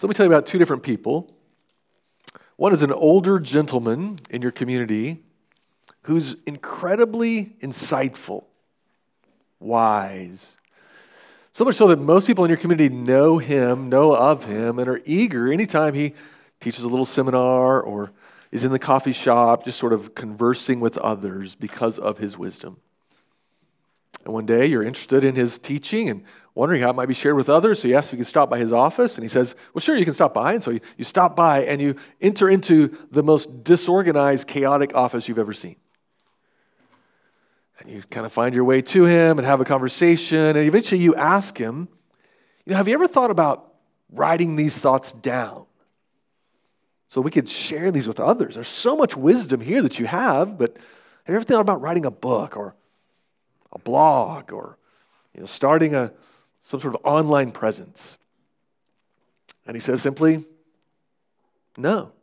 So let me tell you about two different people. One is an older gentleman in your community who's incredibly insightful, wise. So much so that most people in your community know of him, and are eager anytime he teaches a little seminar or is in the coffee shop, just sort of conversing with others because of his wisdom. And one day you're interested in his teaching and wondering how it might be shared with others, so you ask if you can stop by his office, and he says, well, sure, you can stop by. And so you stop by and you enter into the most disorganized, chaotic office you've ever seen. And you kind of find your way to him and have a conversation, and eventually you ask him, have you ever thought about writing these thoughts down so we could share these with others? There's so much wisdom here that you have, but have you ever thought about writing a book or a blog or starting some sort of online presence? And he says simply, no.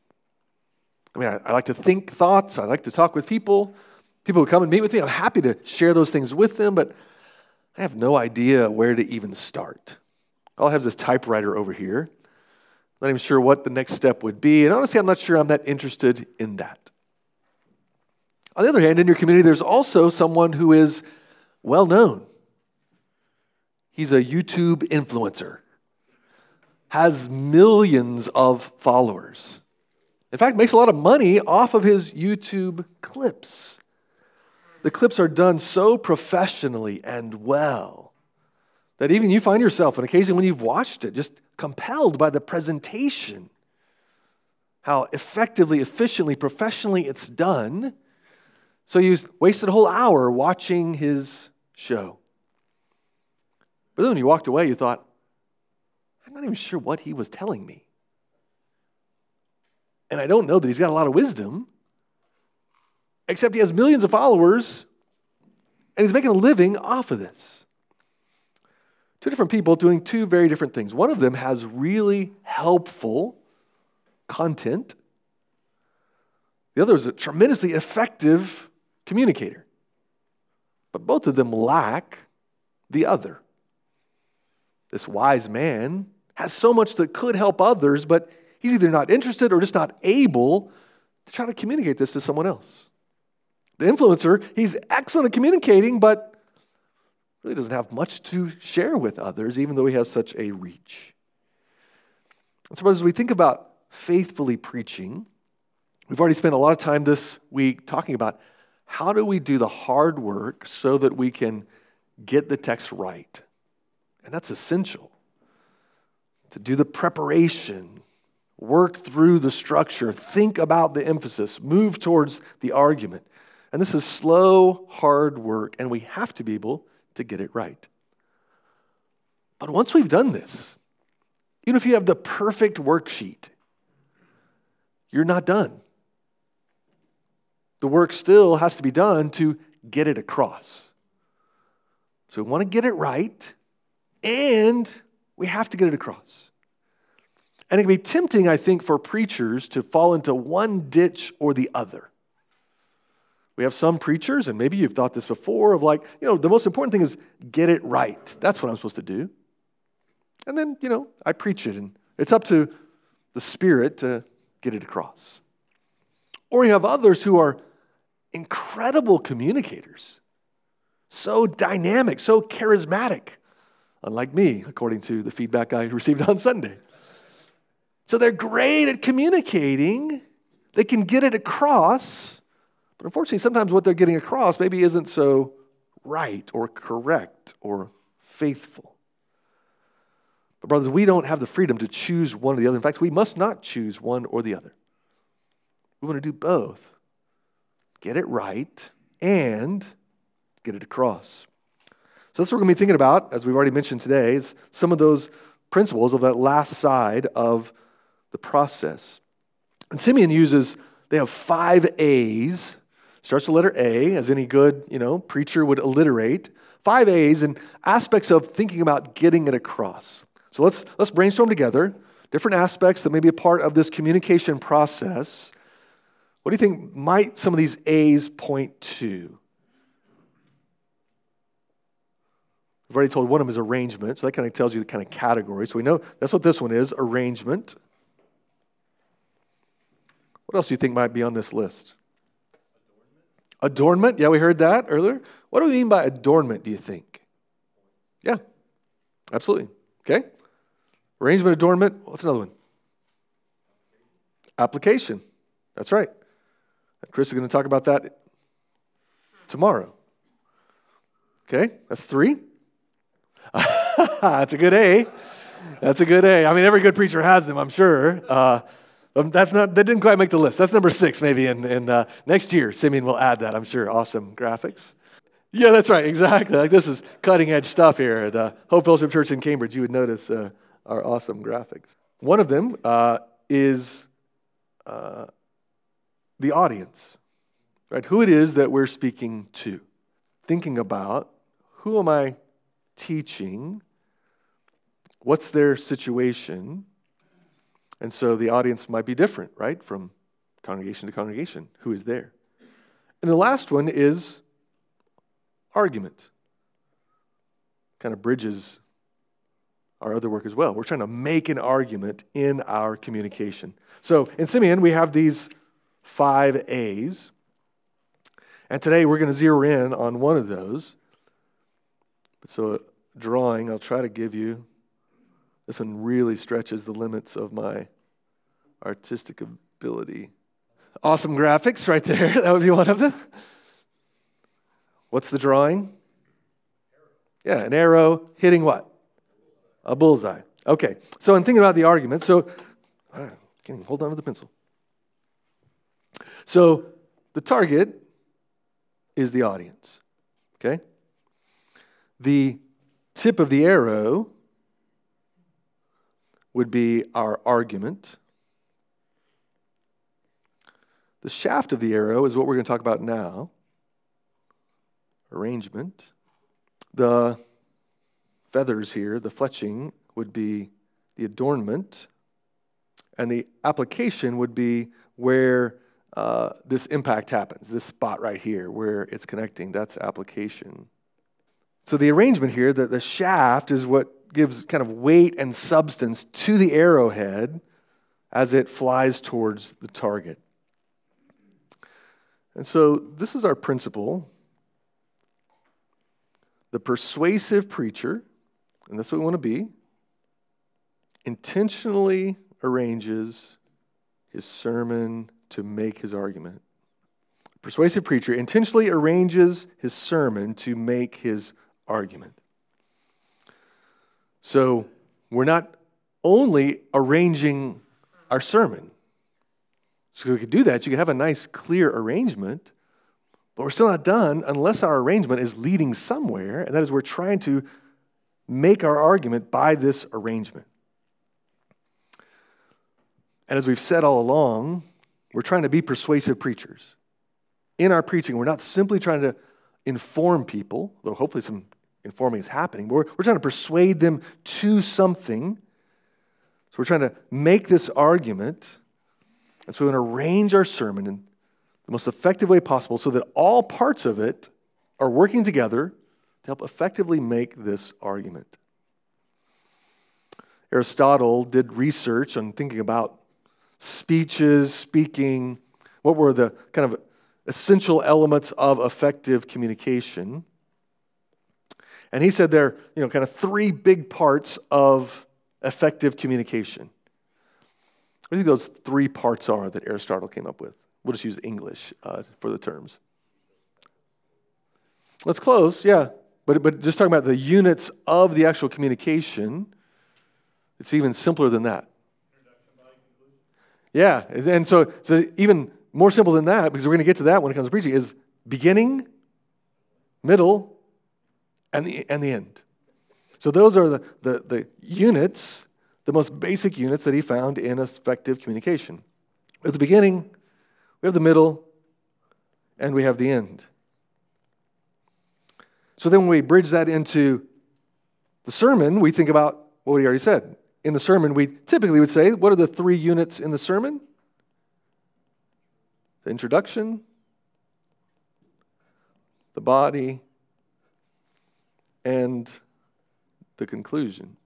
I like to think thoughts. I like to talk with people. People who come and meet with me, I'm happy to share those things with them, but I have no idea where to even start. All I have is this typewriter over here. Not even sure what the next step would be, and honestly, I'm not sure I'm that interested in that. On the other hand, in your community, there's also someone who is well-known. He's a YouTube influencer, has millions of followers. In fact, makes a lot of money off of his YouTube clips. The clips are done so professionally and well that even you find yourself, on occasion when you've watched it, just compelled by the presentation, how effectively, efficiently, professionally it's done. So you wasted a whole hour watching his show. But then when you walked away, you thought, I'm not even sure what he was telling me. And I don't know that he's got a lot of wisdom, except he has millions of followers, and he's making a living off of this. Two different people doing two very different things. One of them has really helpful content. The other is a tremendously effective communicator. But both of them lack the other. This wise man has so much that could help others, but he's either not interested or just not able to try to communicate this to someone else. The influencer, he's excellent at communicating, but really doesn't have much to share with others, even though he has such a reach. And so as we think about faithfully preaching, we've already spent a lot of time this week talking about how do we do the hard work so that we can get the text right. And that's essential. To do the preparation, work through the structure, think about the emphasis, move towards the argument. And this is slow, hard work, and we have to be able to get it right. But once we've done this, even if you have the perfect worksheet, you're not done. The work still has to be done to get it across. So we want to get it right, and we have to get it across. And it can be tempting, I think, for preachers to fall into one ditch or the other. We have some preachers, and maybe you've thought this before, of the most important thing is get it right. That's what I'm supposed to do. And then, I preach it, and it's up to the Spirit to get it across. Or you have others who are incredible communicators, so dynamic, so charismatic, unlike me, according to the feedback I received on Sunday. So they're great at communicating. They can get it across. But unfortunately, sometimes what they're getting across maybe isn't so right or correct or faithful. But brothers, we don't have the freedom to choose one or the other. In fact, we must not choose one or the other. We want to do both. Get it right and get it across. So that's what we're going to be thinking about, as we've already mentioned today, is some of those principles of that last side of the process. And Simeon they have 5 A's. Starts with the letter A, as any good, preacher would alliterate. 5 A's and aspects of thinking about getting it across. So let's brainstorm together different aspects that may be a part of this communication process. What do you think might some of these A's point to? We've already told one of them is arrangement, so that kind of tells you the kind of category. So we know that's what this one is, arrangement. What else do you think might be on this list? Adornment. Yeah, we heard that earlier. What do we mean by adornment, do you think? Yeah, absolutely. Okay. Arrangement, adornment. What's another one? Application. That's right. Chris is going to talk about that tomorrow. Okay, that's 3. That's a good A. That's a good A. I mean, every good preacher has them, I'm sure. That didn't quite make the list. That's number 6, maybe. And next year, Simeon will add that, I'm sure. Awesome graphics. Yeah, that's right. Exactly. Like this is cutting edge stuff here at Hope Fellowship Church in Cambridge. You would notice our awesome graphics. One of them is the audience, right? Who it is that we're speaking to. Thinking about, who am I teaching? What's their situation? And so the audience might be different, right? From congregation to congregation. Who is there? And the last one is argument. Kind of bridges our other work as well. We're trying to make an argument in our communication. So in Simeon, we have these 5 A's. And today we're going to zero in on one of those. So drawing, I'll try to give you. This one really stretches the limits of my artistic ability. Awesome graphics right there. That would be one of them. What's the drawing? Yeah, an arrow hitting what? A bullseye. Okay, so I'm thinking about the argument. So, can you hold on to the pencil? So, the target is the audience. Okay? The tip of the arrow would be our argument. The shaft of the arrow is what we're going to talk about now. Arrangement. The feathers here, the fletching, would be the adornment. And the application would be where this impact happens, this spot right here where it's connecting. That's application. So the arrangement here, the shaft is what gives kind of weight and substance to the arrowhead as it flies towards the target. And so this is our principle. The persuasive preacher, and that's what we want to be, intentionally arranges his sermon to make his argument. Persuasive preacher intentionally arranges his sermon to make his argument. So we're not only arranging our sermon. So we could do that. You could have a nice, clear arrangement, but we're still not done unless our arrangement is leading somewhere, and that is we're trying to make our argument by this arrangement. And as we've said all along, we're trying to be persuasive preachers. In our preaching, we're not simply trying to inform people, though hopefully some informing is happening, but we're trying to persuade them to something. So we're trying to make this argument, and so we're going to arrange our sermon in the most effective way possible so that all parts of it are working together to help effectively make this argument. Aristotle did research on thinking about speeches, speaking, what were the kind of essential elements of effective communication. And he said there are, kind of 3 big parts of effective communication. What do you think those 3 parts are that Aristotle came up with? We'll just use English for the terms. Let's close, yeah. But just talking about the units of the actual communication, it's even simpler than that. Yeah, and so even more simple than that, because we're going to get to that when it comes to preaching, is beginning, middle, and the end. So those are the units, the most basic units that he found in effective communication. At the beginning, we have the middle, and we have the end. So then when we bridge that into the sermon, we think about what he already said. In the sermon, we typically would say, what are the 3 units in the sermon? The introduction, the body, and the conclusion.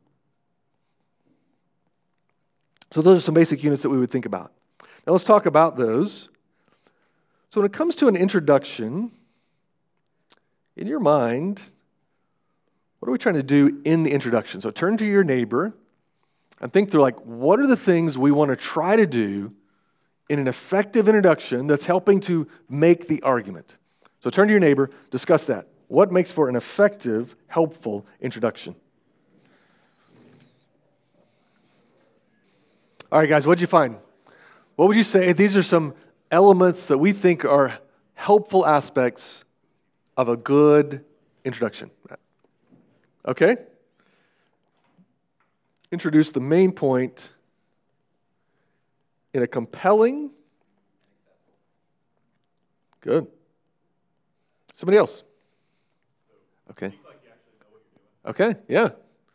So those are some basic units that we would think about. Now let's talk about those. So when it comes to an introduction, in your mind, what are we trying to do in the introduction? So turn to your neighbor and think through, what are the things we want to try to do in an effective introduction that's helping to make the argument? So turn to your neighbor, discuss that. What makes for an effective, helpful introduction? All right, guys, what'd you find? What would you say? These are some elements that we think are helpful aspects of a good introduction. Okay? Introduce the main point in a compelling. Good. Somebody else. Okay. Okay, yeah.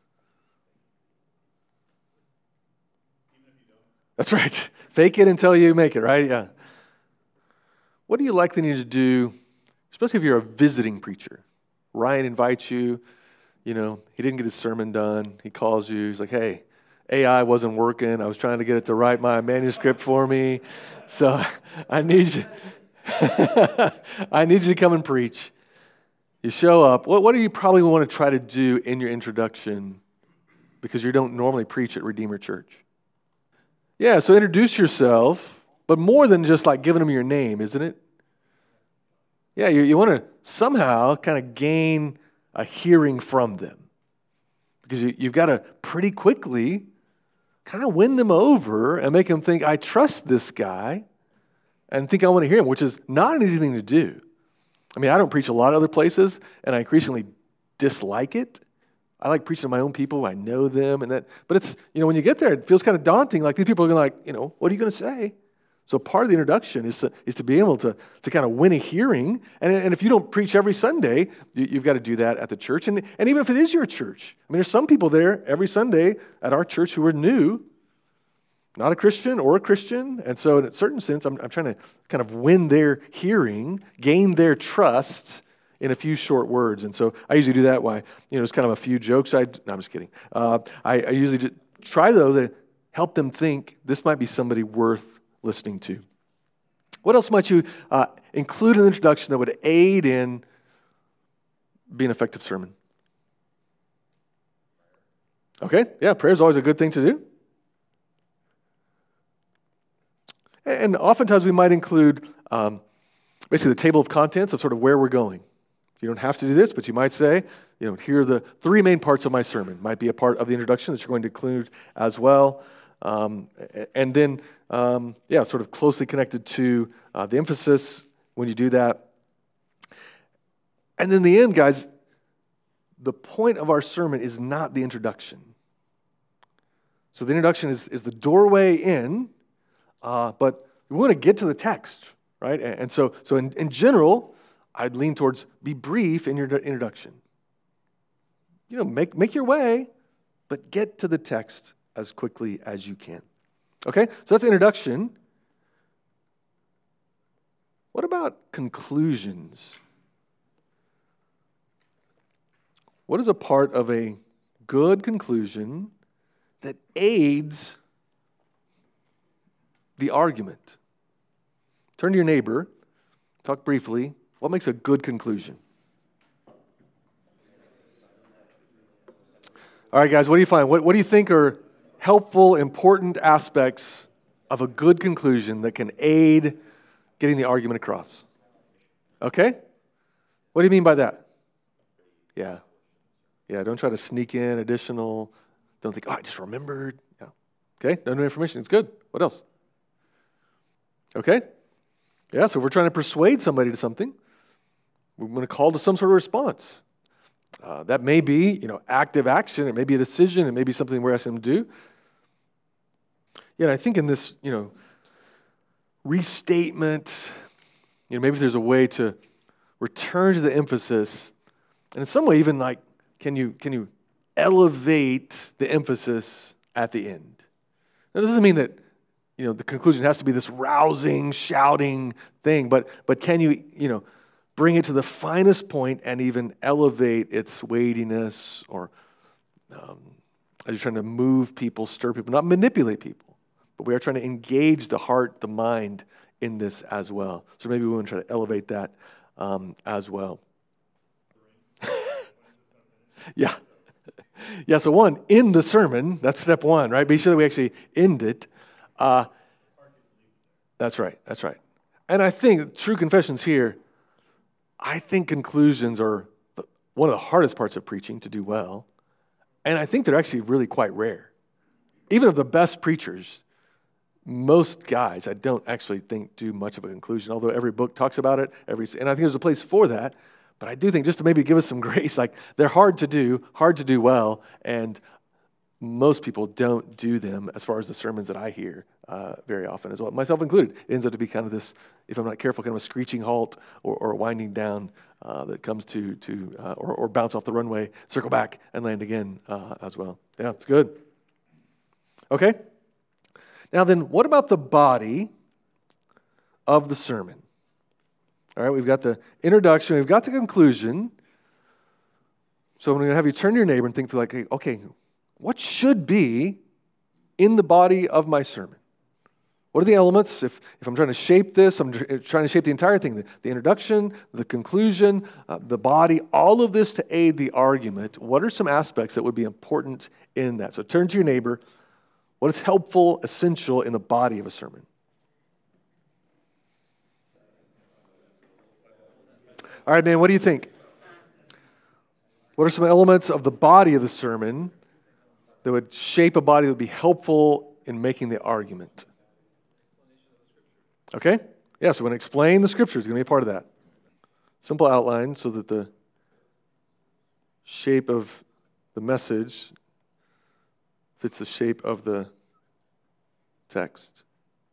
That's right. Fake it until you make it, right? Yeah. What do you likely need to do, especially if you're a visiting preacher? Ryan invites you, he didn't get his sermon done. He calls you. He's like, hey, AI wasn't working. I was trying to get it to write my manuscript for me. So I need you. I need you to come and preach. You show up. What do you probably want to try to do in your introduction because you don't normally preach at Redeemer Church? Yeah, so introduce yourself, but more than just giving them your name, isn't it? Yeah, you want to somehow kind of gain a hearing from them because you've got to pretty quickly kind of win them over and make them think, I trust this guy and think I want to hear him, which is not an easy thing to do. I mean, I don't preach a lot of other places, and I increasingly dislike it. I like preaching to my own people. I know them, but it's, when you get there, it feels kind of daunting. These people are going what are you going to say? So part of the introduction is to be able to kind of win a hearing. And if you don't preach every Sunday, you've got to do that at the church. And even if it is your church, there's some people there every Sunday at our church who are new, not a Christian or a Christian. And so in a certain sense, I'm trying to kind of win their hearing, gain their trust in a few short words. And so I usually do that by, it's kind of a few jokes. No, I'm just kidding. I usually try, though, to help them think this might be somebody worth listening to. What else might you include in the introduction that would aid in being an effective sermon? Okay, yeah, prayer is always a good thing to do. And oftentimes we might include basically the table of contents of sort of where we're going. You don't have to do this, but you might say, here are the three main parts of my sermon. Might be a part of the introduction that you're going to include as well. And then, sort of closely connected to the emphasis when you do that. And then in the end, guys, the point of our sermon is not the introduction. So the introduction is the doorway in, but we want to get to the text, right? And so in general, I'd lean towards be brief in your introduction. Make your way, but get to the text as quickly as you can. Okay, so that's the introduction. What about conclusions? What is a part of a good conclusion that aids the argument? Turn to your neighbor, talk briefly. What makes a good conclusion? All right, guys, what do you find? What do you think are helpful, important aspects of a good conclusion that can aid getting the argument across? Okay? What do you mean by that? Yeah. Yeah, don't try to sneak in additional. Don't think, I just remembered. Yeah. Okay, no new information. It's good. What else? Okay? Yeah, so if we're trying to persuade somebody to something, we're going to call to some sort of response. That may be, active action. It may be a decision. It may be something we're asking them to do. Yeah, and I think in this, restatement, maybe there's a way to return to the emphasis, and in some way even can you elevate the emphasis at the end? Now, this doesn't mean that, the conclusion has to be this rousing, shouting thing, but can you, bring it to the finest point and even elevate its weightiness or as you're trying to move people, stir people, not manipulate people, but we are trying to engage the heart, the mind in this as well. So maybe we want to try to elevate that as well. Yeah. Yeah, so one, in the sermon, that's step one, right? Be sure that we actually end it. That's right. And I think true confessions here, I think conclusions are one of the hardest parts of preaching to do well. And I think they're actually really quite rare. Even of the best preachers, most guys I don't actually think do much of a conclusion, although every book talks about it, and I think there's a place for that. But I do think just to maybe give us some grace, like they're hard to do well, and most people don't do them as far as the sermons that I hear very often as well, myself included. It ends up to be kind of this, if I'm not careful, kind of a screeching halt or winding down that comes to or bounce off the runway, circle back, and land again as well. Yeah, it's good. Okay. Now then, what about the body of the sermon? All right, we've got the introduction, we've got the conclusion. So I'm going to have you turn to your neighbor and think through, like, okay, what should be in the body of my sermon? What are the elements? If I'm trying to shape this, I'm trying to shape the entire thing, the introduction, the conclusion, the body, all of this to aid the argument. What are some aspects that would be important in that? So turn to your neighbor. What is helpful, essential in the body of a sermon? All right, man, what do you think? What are some elements of the body of the sermon that would shape a body that would be helpful in making the argument? Okay? Yeah, so we're going to explain the scripture. It's going to be a part of that. Simple outline so that the shape of the message fits the shape of the text.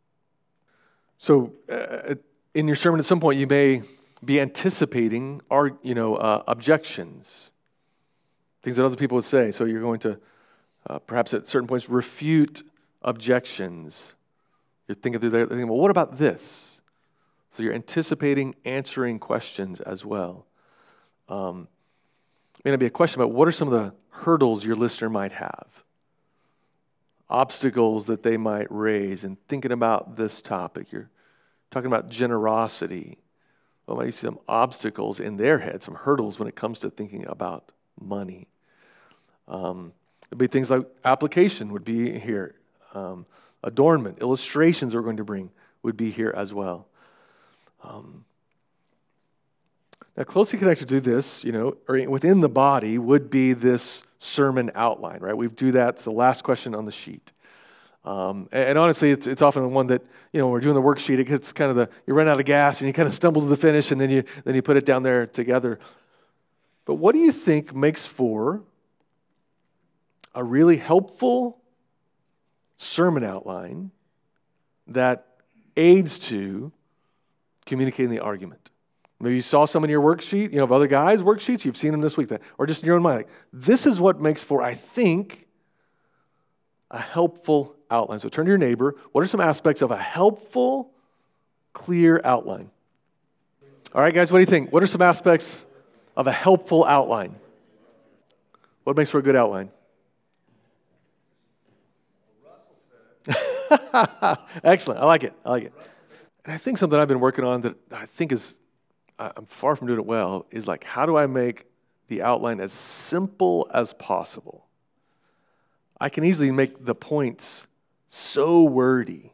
So in your sermon at some point you may be anticipating objections, things that other people would say. So you're going to perhaps at certain points refute objections. You're thinking through that, thinking, well, what about this? So you're anticipating answering questions as well. It may not be a question about what are some of the hurdles your listener might have, obstacles that they might raise in thinking about this topic. You're talking about generosity. Well, maybe some obstacles in their head, some hurdles when it comes to thinking about money. There'd be things like application would be here. Adornment, illustrations we're going to bring would be here as well. Now, closely connected to this, or within the body would be this sermon outline, right? We do that. It's the last question on the sheet. And honestly, it's often the one that, when we're doing the worksheet, it gets kind of you run out of gas and you kind of stumble to the finish and then you put it down there together. But what do you think makes for a really helpful sermon outline that aids to communicating the argument? Maybe you saw some in your worksheet, of other guys' worksheets, you've seen them this week, or just in your own mind. Like, this is what makes for, I think, a helpful outline. So turn to your neighbor. What are some aspects of a helpful, clear outline? All right, guys, what do you think? What are some aspects of a helpful outline? What makes for a good outline? Excellent. I like it. And I think something I've been working on that I think I'm far from doing it well, is like, how do I make the outline as simple as possible? I can easily make the points so wordy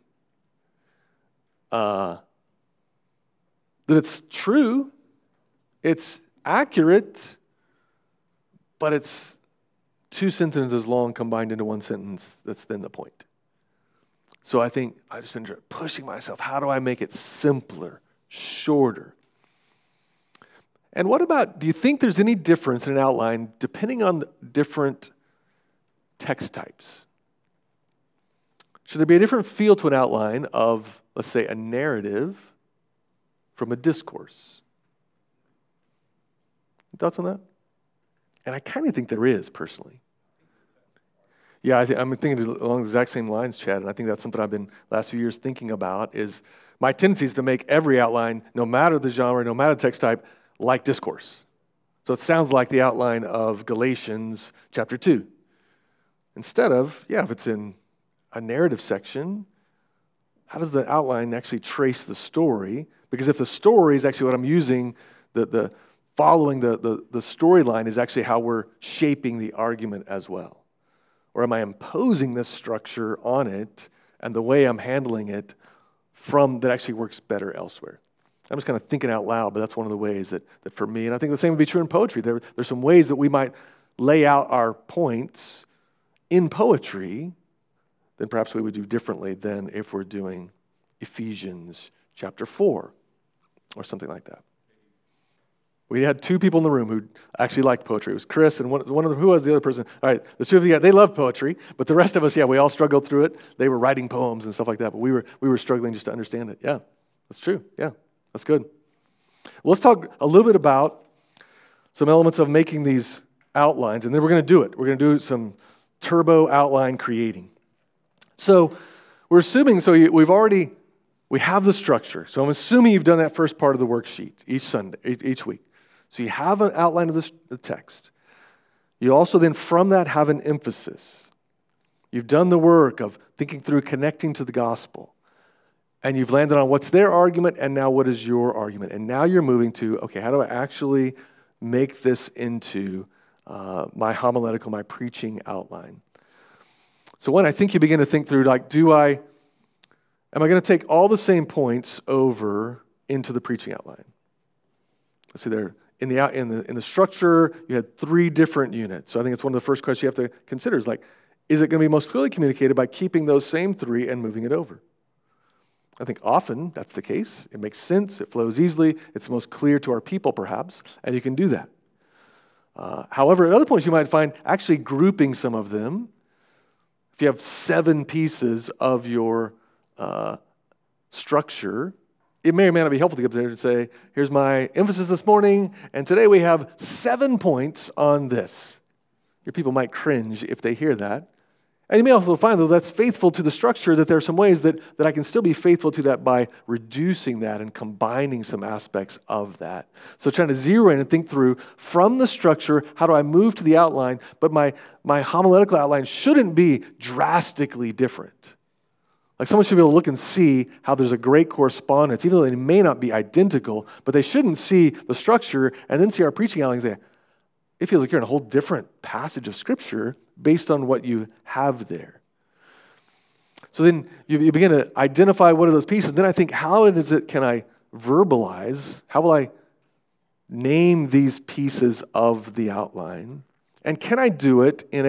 that it's true, it's accurate, but it's two sentences long combined into one sentence that's then the point. So I think I've just been pushing myself. How do I make it simpler, shorter? And what about, do you think there's any difference in an outline depending on different text types? Should there be a different feel to an outline of, let's say, a narrative from a discourse? Thoughts on that? And I kind of think there is, personally. Yeah, I'm thinking along the exact same lines, Chad, and I think that's something I've been last few years thinking about, is my tendency is to make every outline, no matter the genre, no matter the text type, like discourse. So it sounds like the outline of Galatians chapter 2. Instead of, if it's in a narrative section, how does the outline actually trace the story? Because if the story is actually what I'm using, the following the storyline is actually how we're shaping the argument as well. Or am I imposing this structure on it and the way I'm handling it that actually works better elsewhere? I'm just kind of thinking out loud, but that's one of the ways that for me, and I think the same would be true in poetry. There's some ways that we might lay out our points in poetry than perhaps we would do differently than if we're doing Ephesians chapter 4 or something like that. We had two people in the room who actually liked poetry. It was Chris and one of them. Who was the other person? All right, the two of you, they love poetry, but the rest of us, we all struggled through it. They were writing poems and stuff like that, but we were struggling just to understand it. Yeah, that's true. Yeah, that's good. Well, let's talk a little bit about some elements of making these outlines, and then we're going to do it. We're going to do some turbo outline creating. So we're assuming, we have the structure. So I'm assuming you've done that first part of the worksheet each week. So you have an outline of the text. You also then from that have an emphasis. You've done the work of thinking through connecting to the gospel. And you've landed on what's their argument and now what is your argument. And now you're moving to, okay, how do I actually make this into my homiletical, my preaching outline? So one, I think you begin to think through, am I going to take all the same points over into the preaching outline? Let's see there. In the structure, you had 3 different units. So I think it's one of the first questions you have to consider is is it going to be most clearly communicated by keeping those same 3 and moving it over? I think often that's the case. It makes sense. It flows easily. It's most clear to our people, perhaps, and you can do that. However, at other points, you might find actually grouping some of them. If you have 7 pieces of your structure, it may or may not be helpful to get up there and say, here's my emphasis this morning, and today we have 7 points on this. Your people might cringe if they hear that. And you may also find, though, that's faithful to the structure, that there are some ways that I can still be faithful to that by reducing that and combining some aspects of that. So trying to zero in and think through, from the structure, how do I move to the outline, but my homiletical outline shouldn't be drastically different. Like someone should be able to look and see how there's a great correspondence, even though they may not be identical, but they shouldn't see the structure and then see our preaching outline and say, it feels like you're in a whole different passage of Scripture based on what you have there. So then you begin to identify what are those pieces. Then I think, can I verbalize? How will I name these pieces of the outline? And can I do it in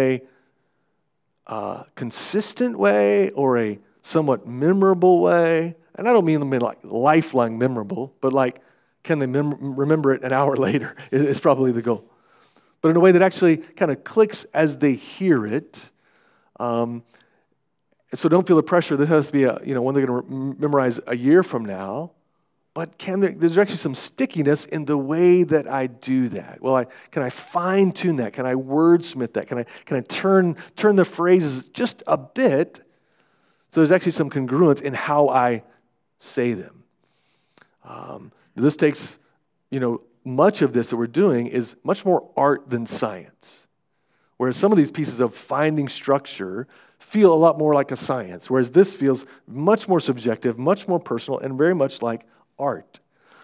a consistent way or a somewhat memorable way? And I don't mean like lifelong memorable, but can they remember it an hour later is probably the goal. But in a way that actually kind of clicks as they hear it. So don't feel the pressure. This has to be one they're going to memorize a year from now. But there's actually some stickiness in the way that I do that. Well, can I fine tune that? Can I wordsmith that? Can I turn the phrases just a bit so there's actually some congruence in how I say them? This takes, much of this that we're doing is much more art than science. Whereas some of these pieces of finding structure feel a lot more like a science, whereas this feels much more subjective, much more personal, and very much like art.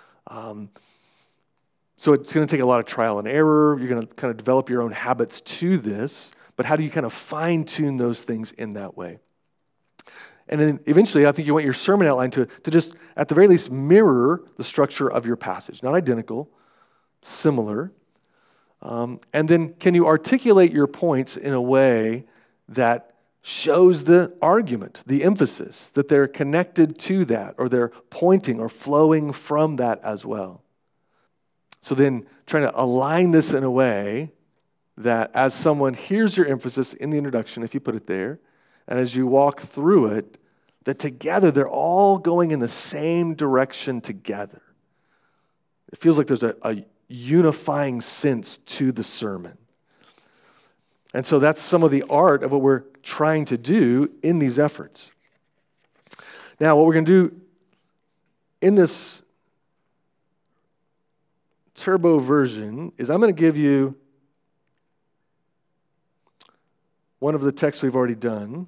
So it's going to take a lot of trial and error. You're going to kind of develop your own habits to this, but how do you kind of fine-tune those things in that way? And then eventually, I think you want your sermon outline to just, at the very least, mirror the structure of your passage. Not identical, similar. And then can you articulate your points in a way that shows the argument, the emphasis, that they're connected to that, or they're pointing or flowing from that as well? So then trying to align this in a way that as someone hears your emphasis in the introduction, if you put it there, and as you walk through it, that together they're all going in the same direction together. It feels like there's a unifying sense to the sermon. And so that's some of the art of what we're trying to do in these efforts. Now, what we're going to do in this turbo version is I'm going to give you one of the texts we've already done.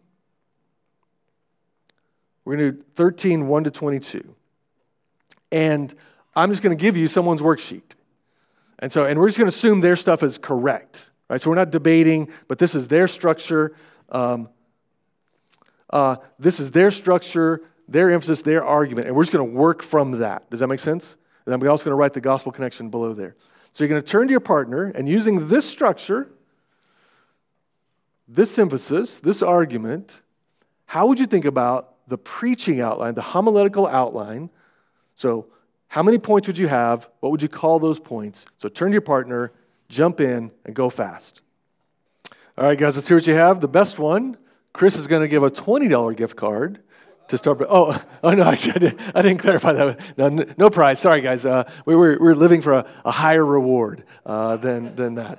We're going to do 13, 1 to 22. And I'm just going to give you someone's worksheet. And we're just going to assume their stuff is correct. Right? So we're not debating, but this is their structure. This is their structure, their emphasis, their argument. And we're just going to work from that. Does that make sense? And then we're also going to write the gospel connection below there. So you're going to turn to your partner, and using this structure, this emphasis, this argument, how would you think about the preaching outline, the homiletical outline? So how many points would you have? What would you call those points? So turn to your partner, jump in, and go fast. All right, guys, let's see what you have. The best one, Chris is going to give a $20 gift card to start. Oh no, actually, I didn't clarify that. No prize. Sorry, guys. We're living for a higher reward than that.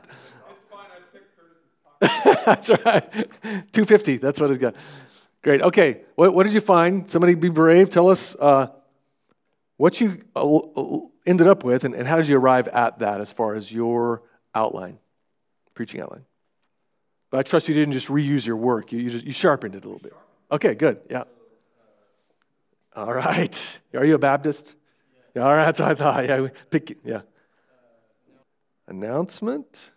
It's fine. I picked Curtis's pocket. That's right. $250. That's what it's got. Great. Okay. What did you find? Somebody be brave. Tell us what you ended up with, and how did you arrive at that as far as your outline, preaching outline. But I trust you didn't just reuse your work. You sharpened it a little bit. Okay, good. Yeah. All right. Are you a Baptist? Yeah. All right, that's what I thought. Yeah. Announcement.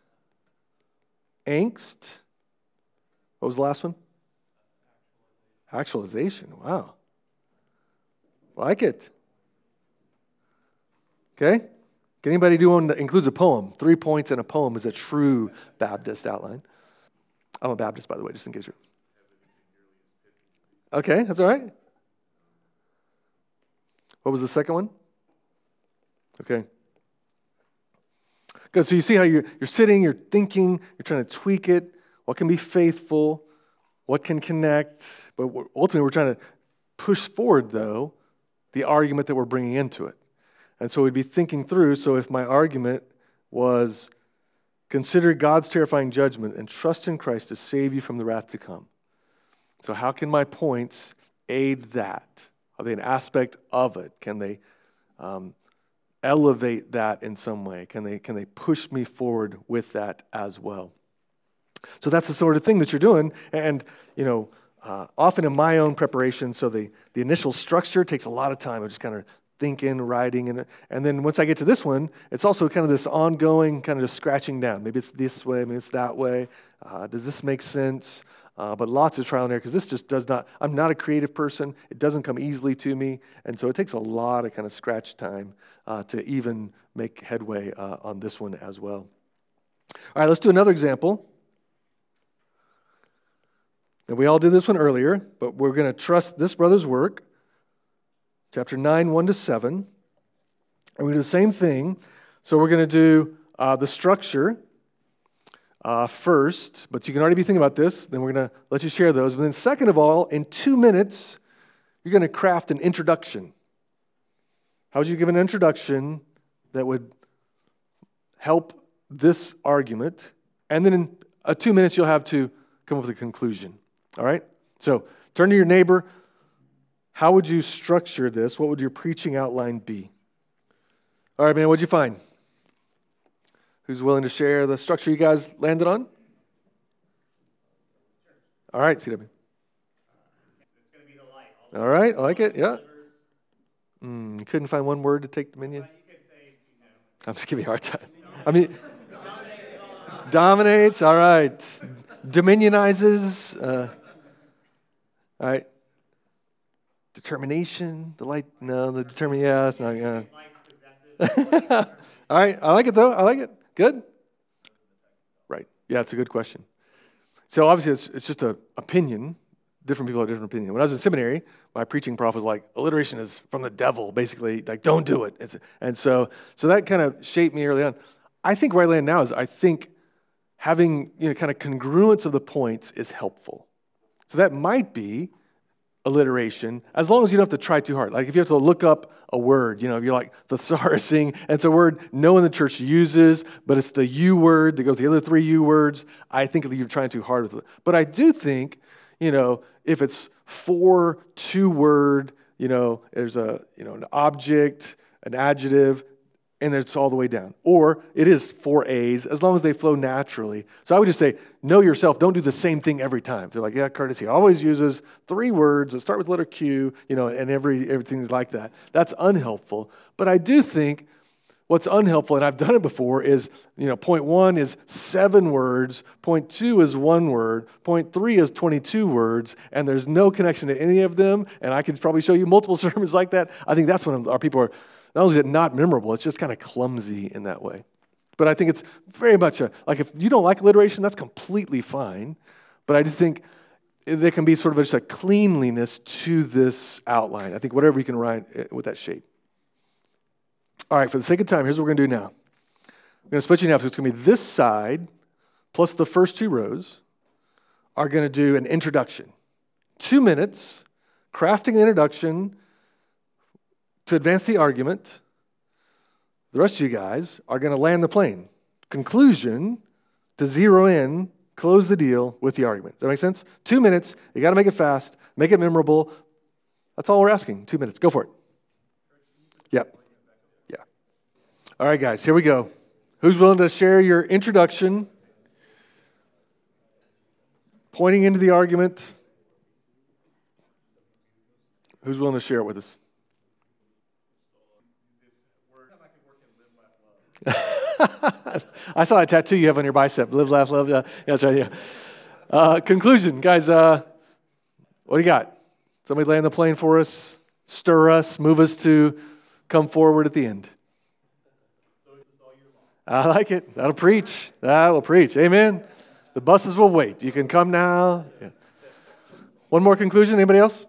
Angst. What was the last one? Actualization. Wow. Like it. Okay. Can anybody do one that includes a poem? 3 points in a poem is a true Baptist outline. I'm a Baptist, by the way, just in case you're... Okay, that's all right. What was the second one? Okay. Good. So you see how you're sitting, you're thinking, you're trying to tweak it. What can be faithful? What can connect? But ultimately, we're trying to push forward, though, the argument that we're bringing into it. And so we'd be thinking through, so if my argument was, consider God's terrifying judgment and trust in Christ to save you from the wrath to come. So how can my points aid that? Are they an aspect of it? Can they elevate that in some way? Can they push me forward with that as well? So that's the sort of thing that you're doing. And, often in my own preparation, so the initial structure takes a lot of time. I'm just kind of thinking, writing, and then once I get to this one, it's also kind of this ongoing kind of just scratching down. Maybe it's this way, maybe it's that way. Does this make sense? But lots of trial and error, because this just does not, I'm not a creative person. It doesn't come easily to me. And so it takes a lot of kind of scratch time to even make headway on this one as well. All right, let's do another example. And we all did this one earlier, but we're going to trust this brother's work. Chapter 9, 1 to 7. And we do the same thing. So we're going to do the structure first, but you can already be thinking about this. Then we're going to let you share those. But then second of all, in 2 minutes, you're going to craft an introduction. How would you give an introduction that would help this argument? And then in 2 minutes, you'll have to come up with a conclusion. All right? So turn to your neighbor. How would you structure this? What would your preaching outline be? All right, man, what'd you find? Who's willing to share the structure you guys landed on? All right, CW. It's going to be the light. All right, I like it, yeah. You couldn't find one word to take dominion? You could say, I'm just giving you a hard time. I mean, dominates, all right. Dominionizes, all right. Determination, the light, no, the determine, yeah, that's not, yeah. All right, I like it though, I like it. Good? Right, yeah, it's a good question. So obviously it's just an opinion. Different people have different opinions. When I was in seminary, my preaching prof was like, alliteration is from the devil, basically, like, don't do it. And so that kind of shaped me early on. I think where I land now is I think having, kind of congruence of the points is helpful. So that might be alliteration, as long as you don't have to try too hard. Like if you have to look up a word, if you're like thesaurusing, and it's a word no one in the church uses, but it's the U word that goes with the other 3 U words, I think you're trying too hard with it. But I do think, if it's 4 2-word, there's an object, an adjective, and it's all the way down. Or it is 4 A's, as long as they flow naturally. So I would just say, know yourself. Don't do the same thing every time. They're like, yeah, Curtis, he always uses 3 words that start with letter Q, and everything's like that. That's unhelpful. But I do think what's unhelpful, and I've done it before, is, point 1 is 7 words, point 2 is 1 word, point 3 is 22 words, and there's no connection to any of them, and I can probably show you multiple sermons like that. I think that's when our people are, not only is it not memorable, it's just kind of clumsy in that way. But I think it's very much like if you don't like alliteration, that's completely fine, but I do think there can be sort of just a cleanliness to this outline. I think whatever you can write with that shape. All right, for the sake of time, here's what we're going to do now. I'm going to split you in half. So it's going to be this side plus the first 2 rows are going to do an introduction. 2 minutes, crafting an introduction to advance the argument. The rest of you guys are going to land the plane. Conclusion, to zero in, close the deal with the argument. Does that make sense? 2 minutes. You got to make it fast, make it memorable. That's all we're asking. 2 minutes. Go for it. Yep. Yeah. All right, guys, here we go. Who's willing to share your introduction, pointing into the argument? Who's willing to share it with us? I saw a tattoo you have on your bicep. Live, laugh, love. Yeah, that's right. Yeah. Conclusion, guys. What do you got? Somebody land the plane for us, stir us, move us to come forward at the end. I like it. That'll preach. That will preach. Amen. The buses will wait. You can come now. Yeah. One more conclusion. Anybody else?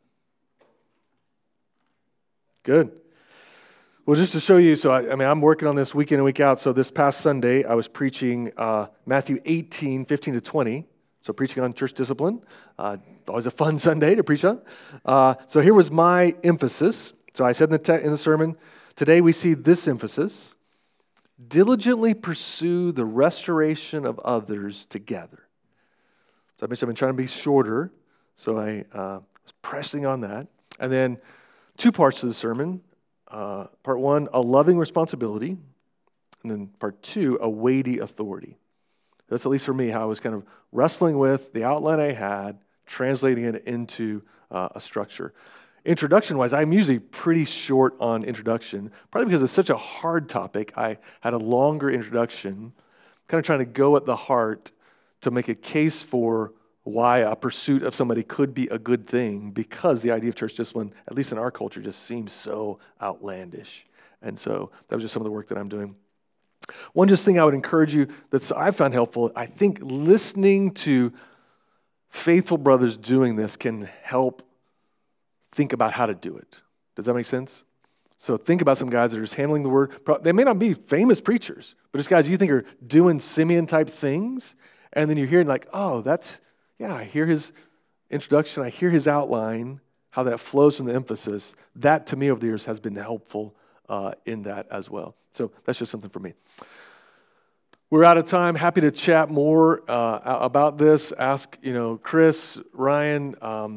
Good. Well, just to show you, so I'm working on this week in and week out. So this past Sunday, I was preaching Matthew 18, 15 to 20. So preaching on church discipline. Always a fun Sunday to preach on. So here was my emphasis. So I said in the sermon, today we see this emphasis. Diligently pursue the restoration of others together. So I've been trying to be shorter. So I was pressing on that. And then 2 parts to the sermon. Part 1, a loving responsibility, and then part 2, a weighty authority. That's at least for me how I was kind of wrestling with the outline I had, translating it into a structure. Introduction-wise, I'm usually pretty short on introduction, probably because it's such a hard topic. I had a longer introduction, kind of trying to go at the heart to make a case for why a pursuit of somebody could be a good thing, because the idea of church discipline, at least in our culture, just seems so outlandish. And so that was just some of the work that I'm doing. One just thing I would encourage you that I've found helpful, I think listening to faithful brothers doing this can help think about how to do it. Does that make sense? So think about some guys that are just handling the word. They may not be famous preachers, but just guys you think are doing Simeon-type things, and then you're hearing like, oh, I hear his introduction, I hear his outline, how that flows from the emphasis. That, to me, over the years has been helpful in that as well. So that's just something for me. We're out of time. Happy to chat more about this. Ask, Chris, Ryan.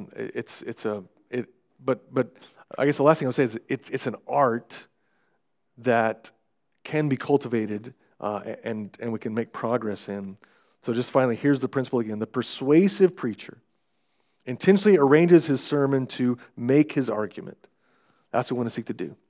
But I guess the last thing I'll say is it's an art that can be cultivated and we can make progress in. So just finally, here's the principle again. The persuasive preacher intentionally arranges his sermon to make his argument. That's what we want to seek to do.